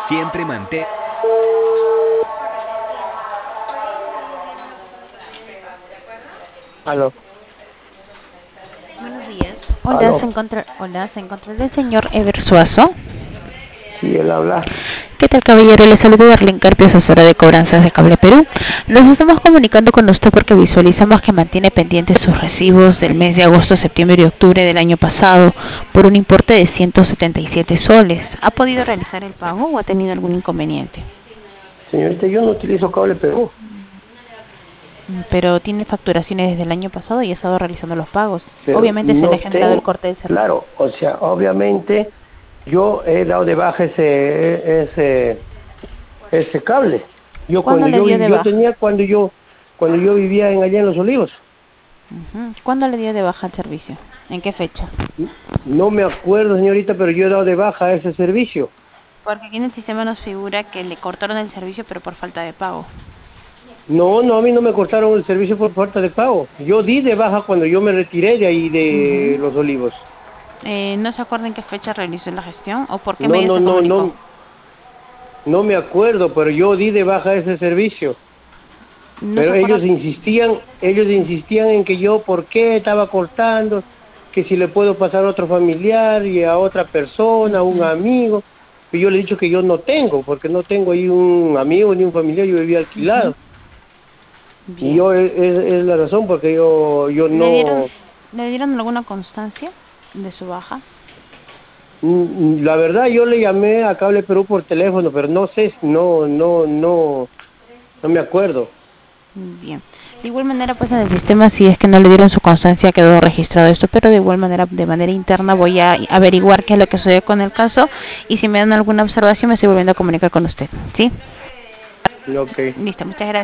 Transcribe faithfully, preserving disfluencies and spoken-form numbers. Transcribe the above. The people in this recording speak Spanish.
Siempre mantén... Aló, Buenos días. Hola, aló. se encuentra, hola, se encuentra el señor Ever Suazo. Sí, él habla. ¿Qué tal, caballero? Le saludo Darlene Carpio, asesora de cobranzas de Cable Perú. Nos estamos comunicando con usted porque visualizamos que mantiene pendientes sus recibos del mes de agosto, septiembre y octubre del año pasado por un importe de ciento setenta y siete soles. ¿Ha podido realizar el pago o ha tenido algún inconveniente? Señorita, yo no utilizo Cable Perú. Mm, Pero tiene facturaciones desde el año pasado y ha estado realizando los pagos. Pero Obviamente se le ha no generado el tengo, corte del servicio. claro, o sea, obviamente yo he dado de baja ese, ese, ese cable. Yo ¿Cuándo cuando le yo dio vi- de yo baja? tenía cuando yo cuando yo vivía en allá en Los Olivos. Ujú. ¿Cuándo le dio de baja el servicio? ¿En qué fecha? No me acuerdo, señorita, pero yo he dado de baja ese servicio. Porque aquí en el sistema nos figura que le cortaron el servicio, pero por falta de pago. No, no, a mí no me cortaron el servicio por falta de pago. Yo di de baja cuando yo me retiré de ahí de Ujú. Los Olivos. Eh, ¿No se acuerda en qué fecha realizó la gestión o por qué No, medio no, se no, comunicó? no, no me acuerdo, pero yo di de baja ese servicio. ¿No se Pero acuerda? ellos insistían, ellos insistían en que yo, ¿por qué estaba cortando? Que si le puedo pasar a otro familiar y a otra persona, a un Ujú. amigo. Y yo le he dicho que yo no tengo, porque no tengo ahí un amigo ni un familiar, yo vivía Ujú. alquilado. Y Bien. yo, es, es- es la razón porque yo, yo ¿Le dieron, no, le dieron alguna constancia de su baja? mm, la verdad yo le llamé a Cable Perú por teléfono, pero no sé, si- no, no, no, no me acuerdo. Bien. De igual manera, pues en el sistema, si es que no le dieron su constancia, quedó registrado esto, pero de igual manera, de manera interna, voy a averiguar qué es lo que sucedió con el caso y si me dan alguna observación, me estoy volviendo a comunicar con usted. ¿Sí? Ok. Listo, muchas gracias.